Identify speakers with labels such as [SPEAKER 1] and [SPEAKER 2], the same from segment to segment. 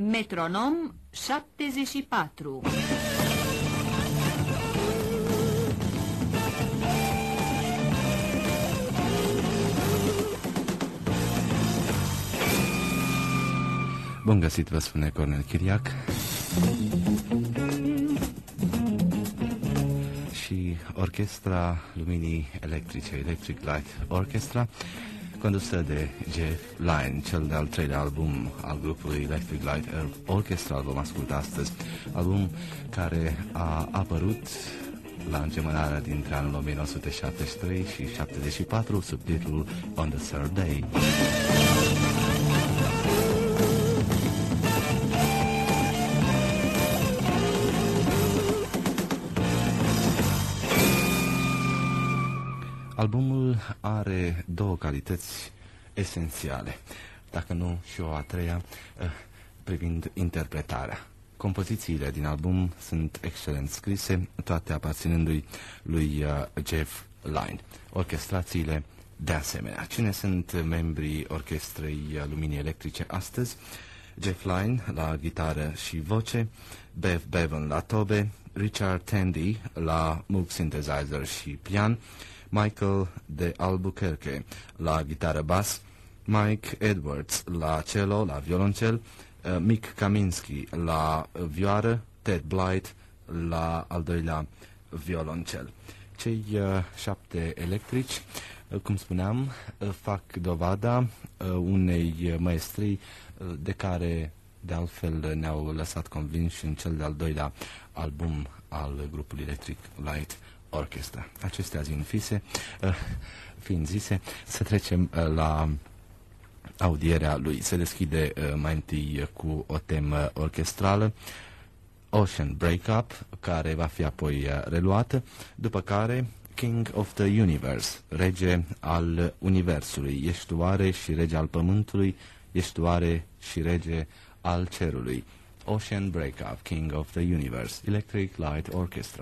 [SPEAKER 1] Metronom 74.
[SPEAKER 2] Bun găsit, vă spune Cornel Chiriac. Și Orchestra Luminii Electrice, Electric Light Orchestra, condusă de Jeff Lynne, cel de-al treilea album al grupului Electric Light Orchestra, vom asculta astăzi. Album care a apărut la îngemânarea dintre anul 1973 și 74 sub titlul On the Third Day. Albumul are două calități esențiale, dacă nu și o a treia, privind interpretarea. Compozițiile din album sunt excelent scrise, toate aparținându-i lui Jeff Lynne. Orchestrațiile de asemenea. Cine sunt membrii Orchestrei Luminii Electrice astăzi? Jeff Lynne la gitară și voce, Bev Bevan la tobe, Richard Tandy la Moog Synthesizer și pian, Michael de Albuquerque la gitară bas, Mike Edwards la cello, la violoncel, Mick Kaminski la vioară, Ted Blight la al doilea violoncel. Cei 7 electrici, cum spuneam, fac dovada unei maestrii de care de altfel ne-au lăsat convinși în cel de-al doilea album al grupului Electric Light Orchestra. Acestea fiind zise, să trecem la audierea lui. Se deschide mai întâi cu o temă orchestrală, Ocean Breakup, care va fi apoi reluată, după care King of the Universe, rege al universului, ești oare și rege al pământului, ești oare și rege al cerului. Ocean Breakup, King of the Universe, Electric Light Orchestra.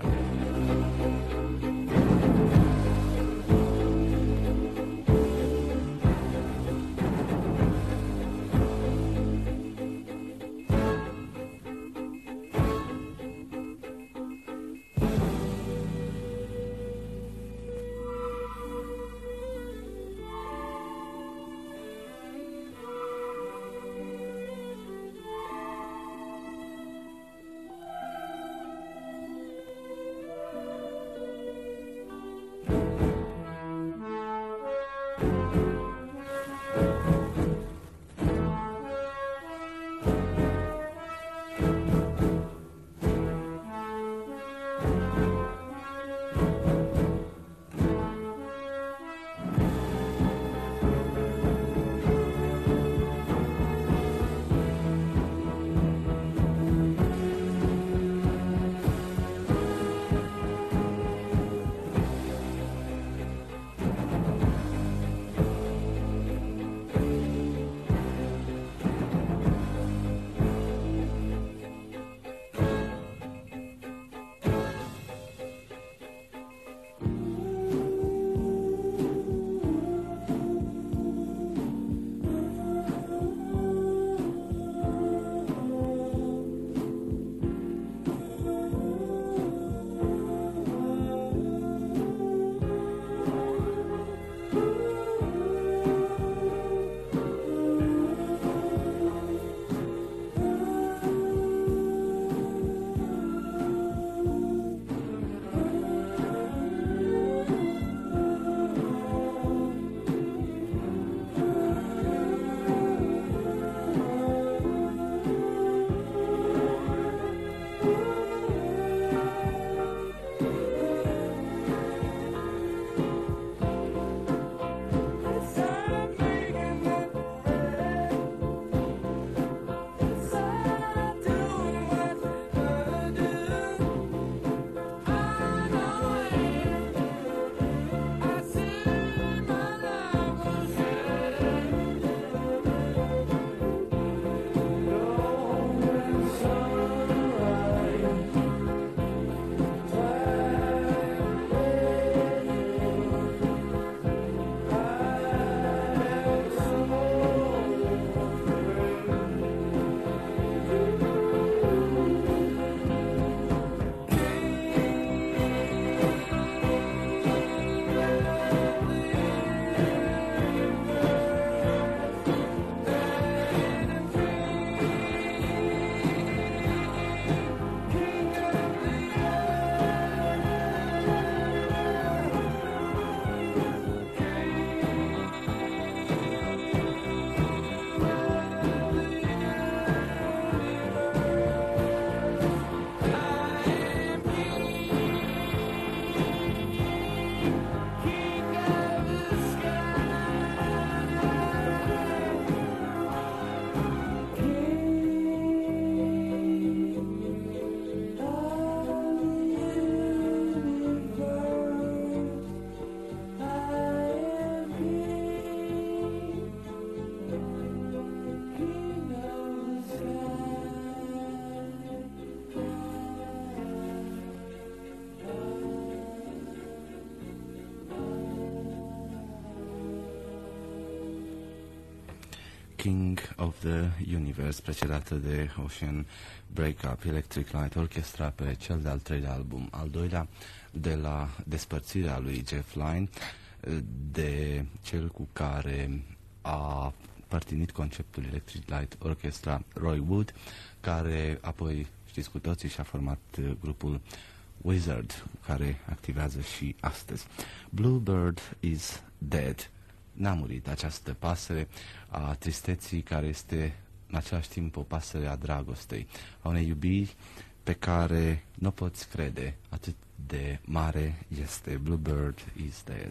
[SPEAKER 2] King of the Universe, precedată de Ocean Breakup, Electric Light Orchestra, pe cel de-al treilea album, al doilea de la despărțirea lui Jeff Lynne, de cel cu care a părtinit conceptul Electric Light Orchestra, Roy Wood, care apoi, știți cu toții, și-a format grupul Wizard, care activează și astăzi. Bluebird is dead. N-a murit această pasăre a tristeții, care este în același timp o pasăre a dragostei, a unei iubiri pe care nu poți crede, atât de mare este. Bluebird is dead.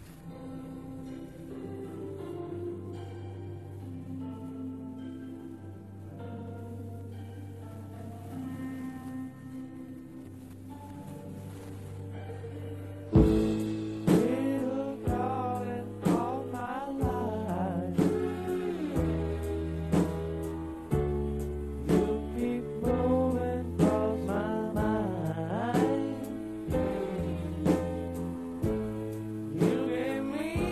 [SPEAKER 3] You gave me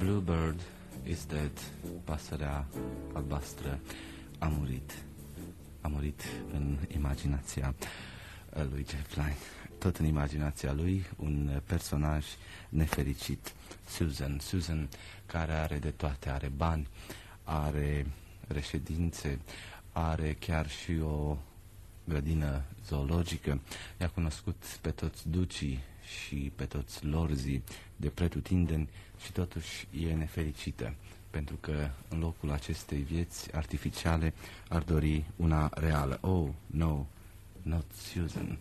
[SPEAKER 2] Bluebird is dead. Pasărea albastră a murit. A murit în imaginația lui Jeff Lynne. Tot în imaginația lui, un personaj nefericit, Susan, care are de toate, are bani, are reședințe, are chiar și o grădină zoologică, i-a cunoscut pe toți ducii și pe toți lorzii de pretutindeni și totuși e nefericită, pentru că în locul acestei vieți artificiale ar dori una reală. Oh, no, not Susan.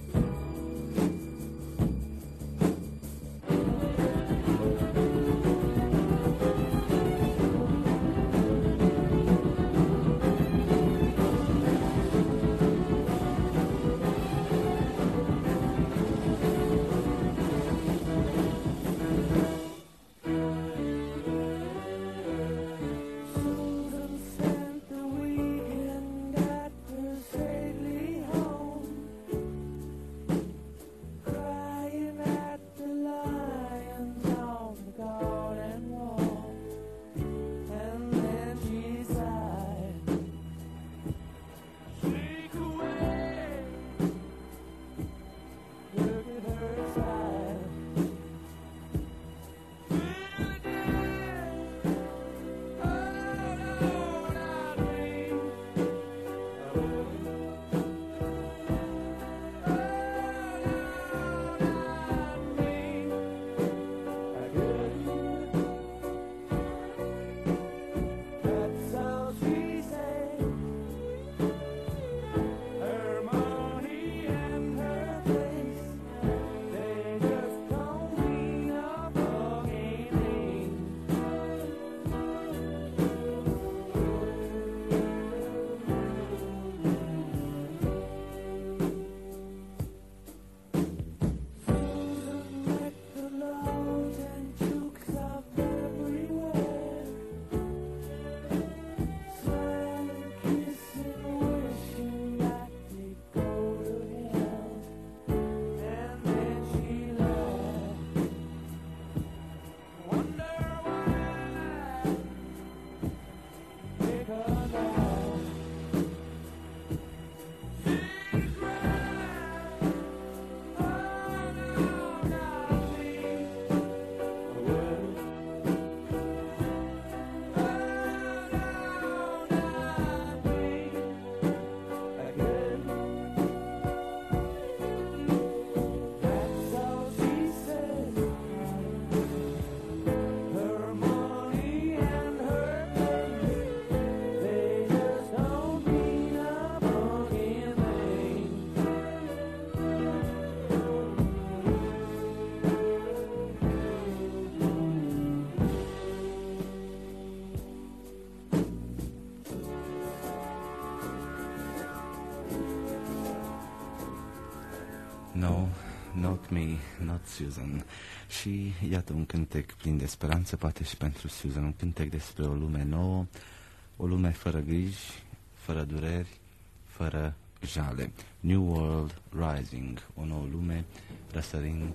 [SPEAKER 2] No, not me, not Susan. Și iată un cântec plin de speranță, poate și pentru Susan, un cântec despre o lume nouă, o lume fără griji, fără dureri, fără jale. New World Rising, o nouă lume răsărind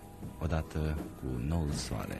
[SPEAKER 2] odată cu noul soare.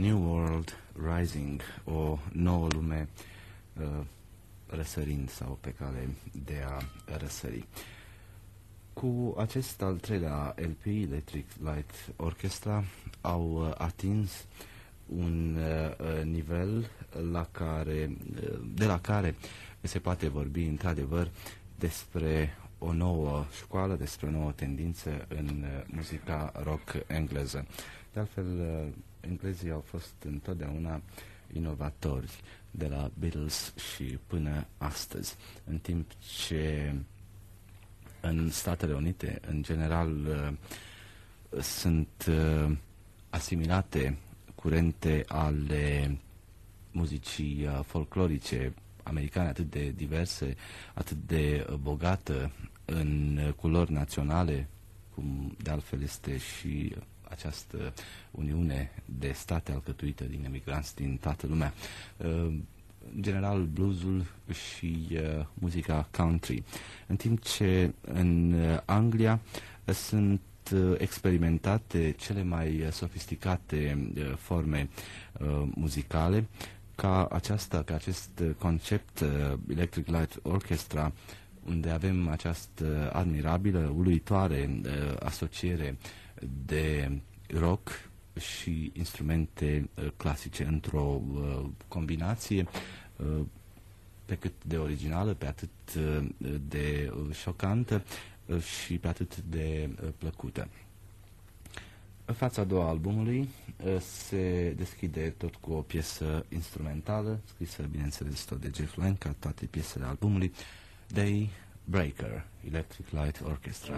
[SPEAKER 2] New World Rising, o nouă lume răsărind sau pe cale de a răsări. Cu acest al treilea LP, Electric Light Orchestra, au atins un nivel de la care se poate vorbi într-adevăr despre o nouă școală, despre o nouă tendință în muzica rock engleză. De altfel, englezii au fost întotdeauna inovatori, de la Beatles și până astăzi, în timp ce în Statele Unite, în general, sunt asimilate curente ale muzicii folclorice americane atât de diverse, atât de bogată în culori naționale, cum de altfel este și această uniune de state alcătuită din emigranți din toată lumea. În general, bluesul și muzica country. În timp ce în Anglia sunt experimentate cele mai sofisticate forme muzicale, ca acest concept Electric Light Orchestra, unde avem această admirabilă, uluitoare asociere de rock și instrumente clasice într-o combinație pe cât de originală, pe atât de șocantă și pe atât de plăcută. Fața a doua albumului se deschide tot cu o piesă instrumentală, scrisă, bineînțeles, tot de Jeff Lynne, ca toate piesele albumului, Day Breaker, Electric Light Orchestra.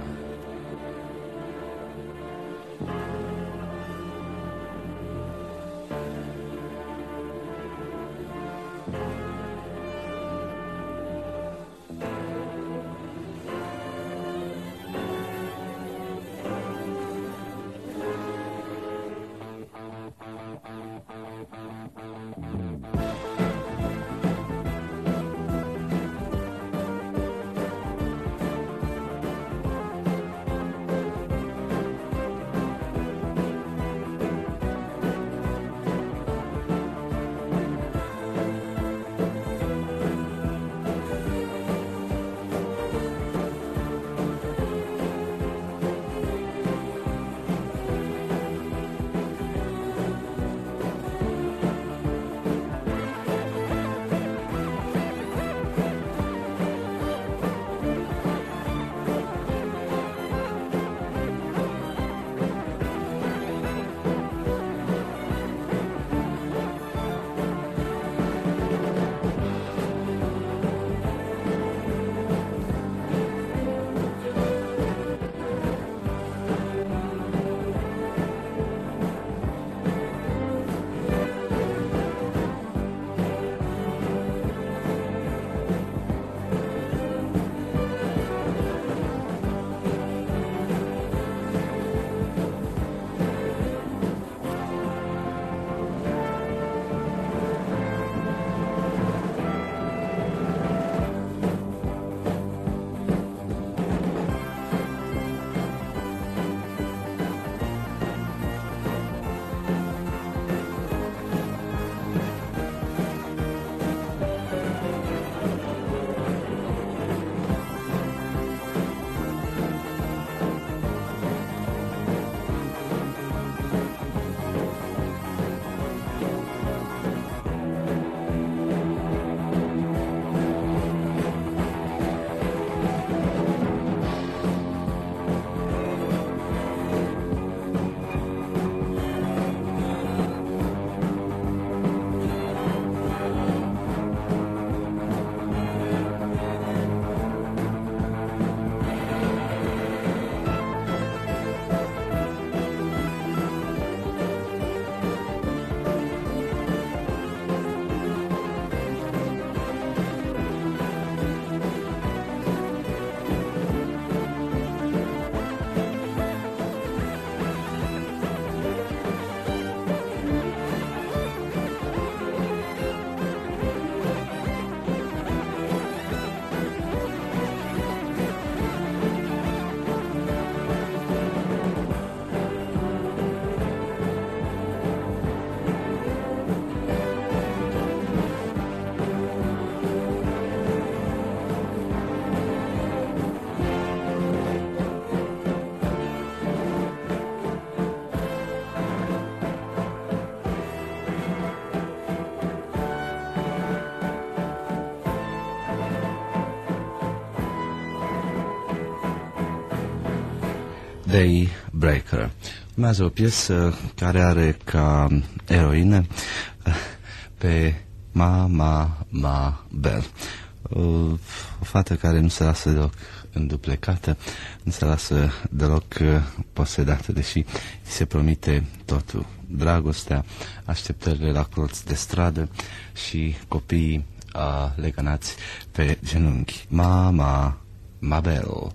[SPEAKER 2] Daybreaker. Urmează o piesă care are ca eroină pe Ma Bell. O fată care nu se lasă deloc înduplecată, nu se lasă deloc posedată, deși îi se promite totul. Dragostea, așteptările la colț de stradă și copiii legănați pe genunchi. Ma Bell.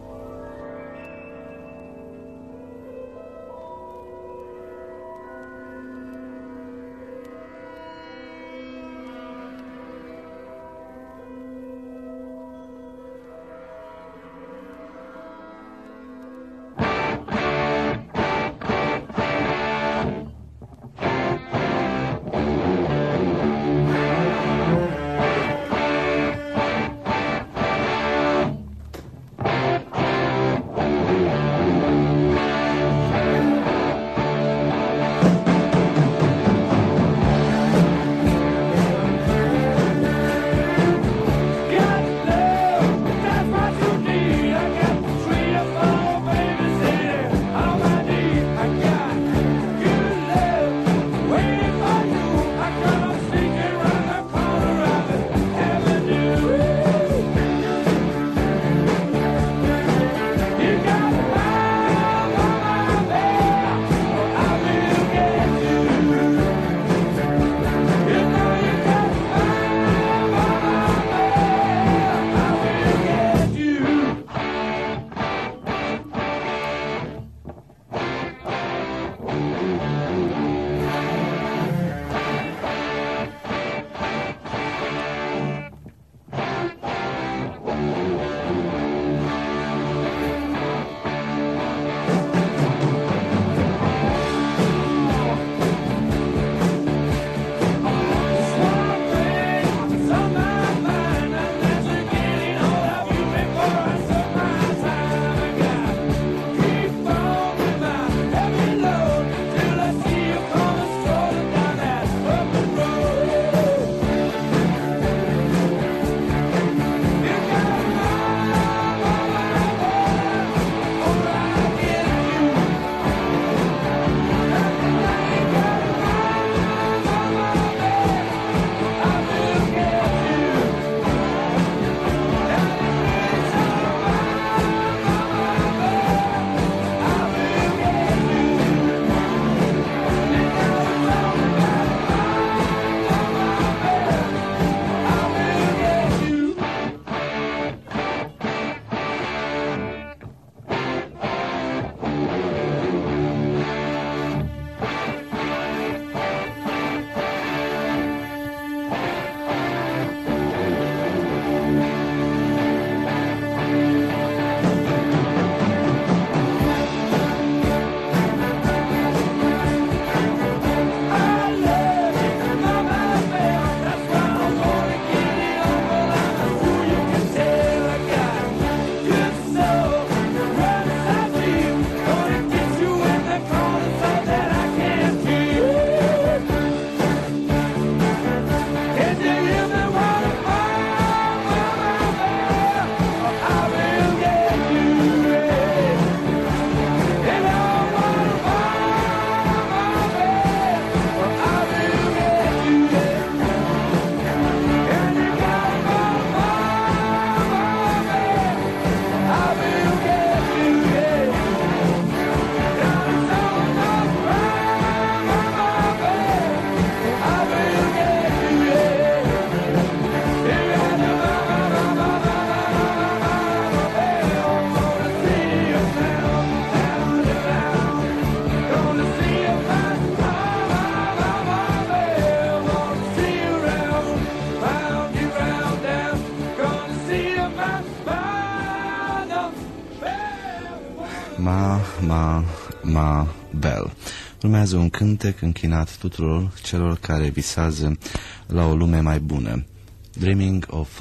[SPEAKER 2] Ma Bell. Urmează un cântec închinat tuturor celor care visează la o lume mai bună. Dreaming of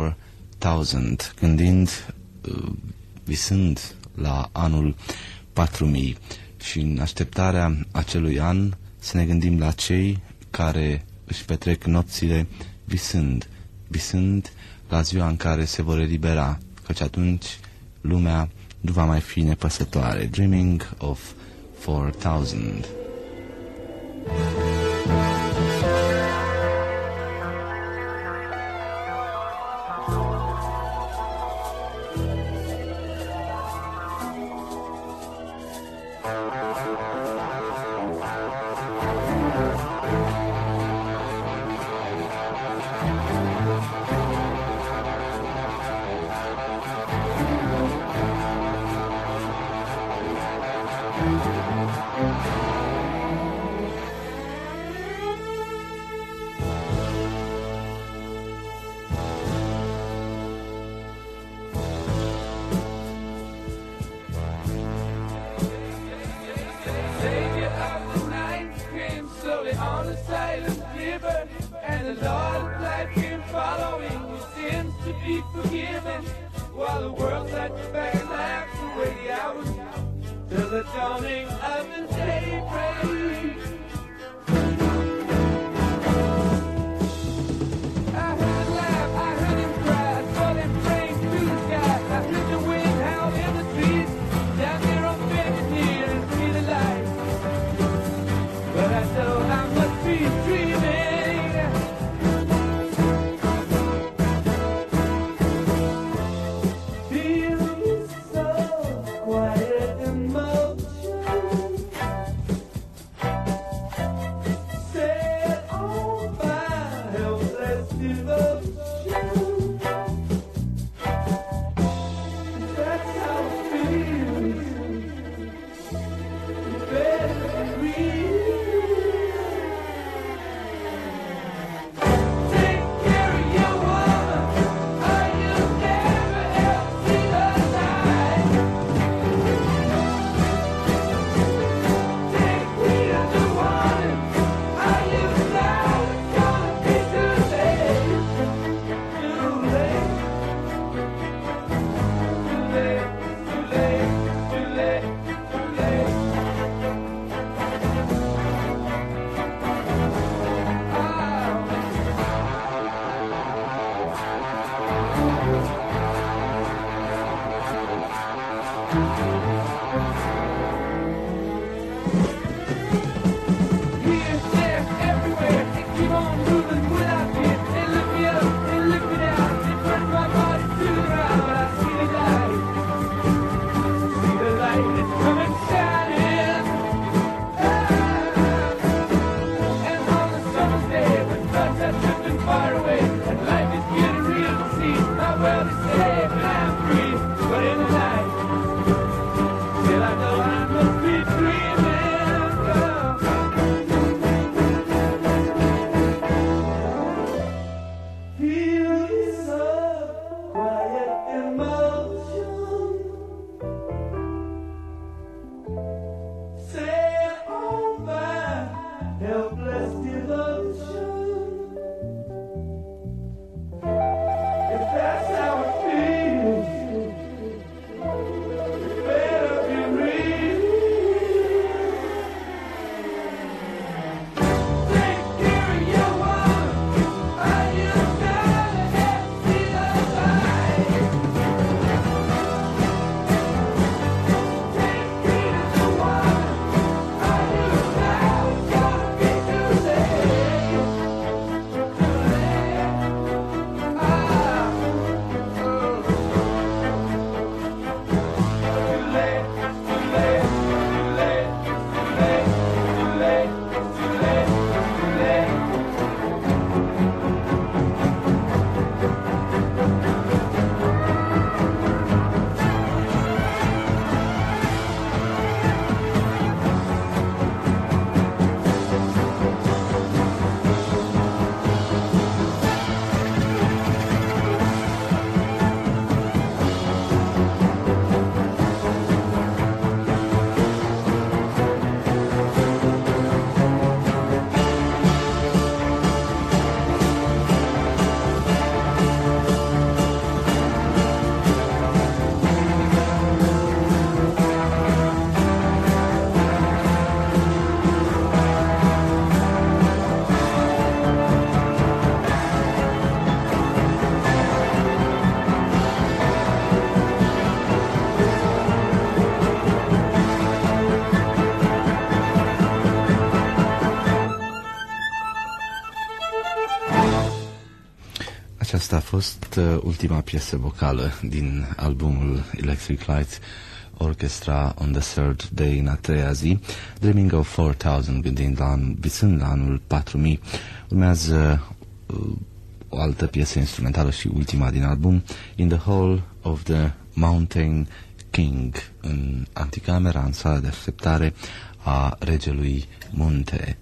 [SPEAKER 2] 4000, visând la anul 4000 și în așteptarea acelui an să ne gândim la cei care își petrec nopțile visând la ziua în care se vor elibera, căci atunci lumea nu va mai fi nepăsătoare. Dreaming of 4000. Asta a fost ultima piesă vocală din albumul Electric Light Orchestra on the Third Day, în a treia zi, Dreaming of 4000, visând la anul 4000. Urmează o altă piesă instrumentală și ultima din album, In the Hall of the Mountain King, în anticamera, în sala de așteptare a regelui Munte.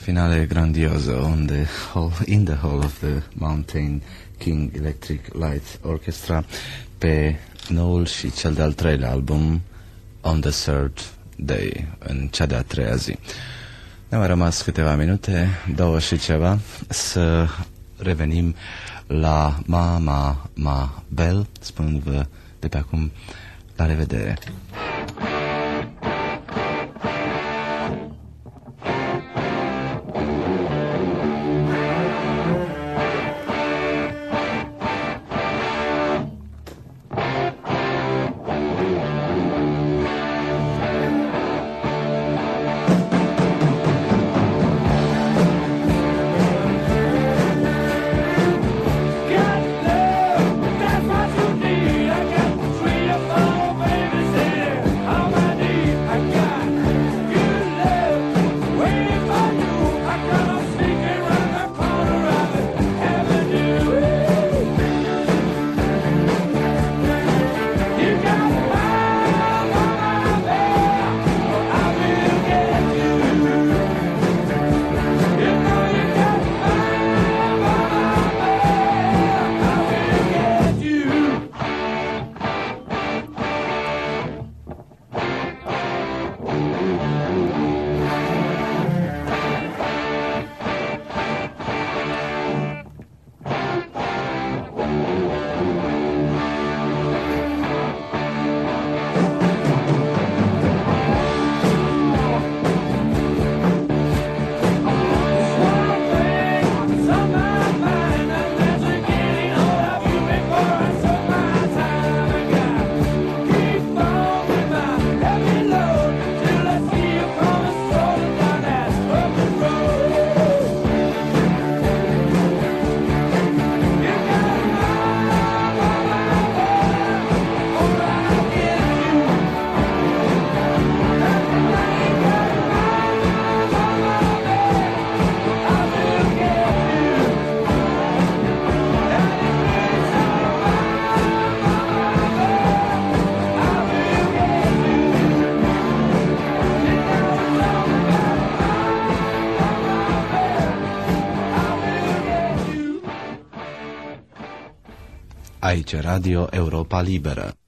[SPEAKER 2] Finale grandioso in the hall of the Mountain King Electric Light Orchestra pe noul și cel de-al treilea album On the Third Day, în cea de-a treia zi. Ne-au mai rămas câteva minute, 2 și ceva, să revenim la Ma Bell, spunându-vă de pe acum la revedere. Aici Radio Europa Liberă.